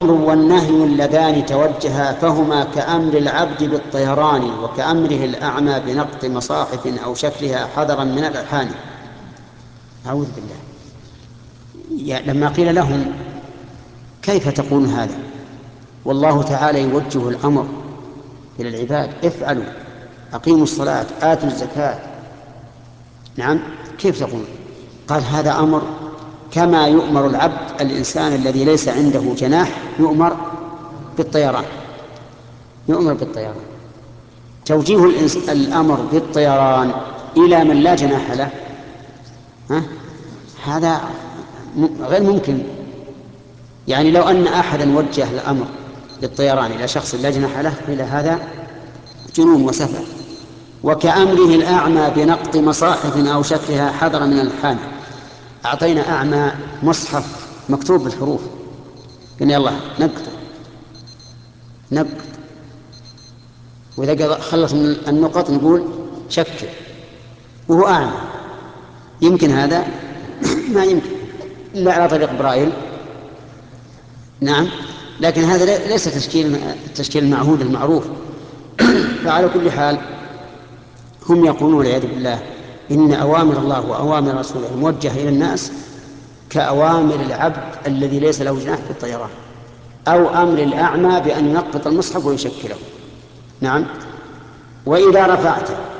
والنهي اللذان توجها فهما كأمر العبد بالطيران وكأمره الأعمى بنقط مصاحف أو شكلها حذرا من الألحان. أعوذ بالله. لما قيل لهم كيف تقول هذا والله تعالى يوجه الأمر إلى العباد افعلوا أقيموا الصلاة آتوا الزكاة، نعم كيف تقول؟ قال هذا أمر كما يؤمر العبد الإنسان الذي ليس عنده جناح يؤمر بالطيران، يؤمر بالطيران. توجيه الأمر بالطيران إلى من لا جناح له هذا غير ممكن. يعني لو أن أحدا وجه الأمر بالطيران إلى شخص لا جناح له قيل هذا جنون وسفه. وكأمره الأعمى بنقط مصاحف أو شكلها حذر من الألحان. أعطينا أعمى مصحف مكتوب بالحروف قلنا يلا نقط، وإذا خلص من النقط نقول شكل، وهو أعمى. يمكن هذا؟ ما يمكن إلا على طريق برايل، نعم، لكن هذا ليس التشكيل المعهود المعروف. فعلى كل حال هم يقولون والعياذ بالله إن أوامر الله وأوامر رسوله موجهة إلى الناس كأوامر العبد الذي ليس له جناح في الطيران، أو أمر الأعمى بأن ينقط المصحف ويشكله. نعم. وإذا رفعت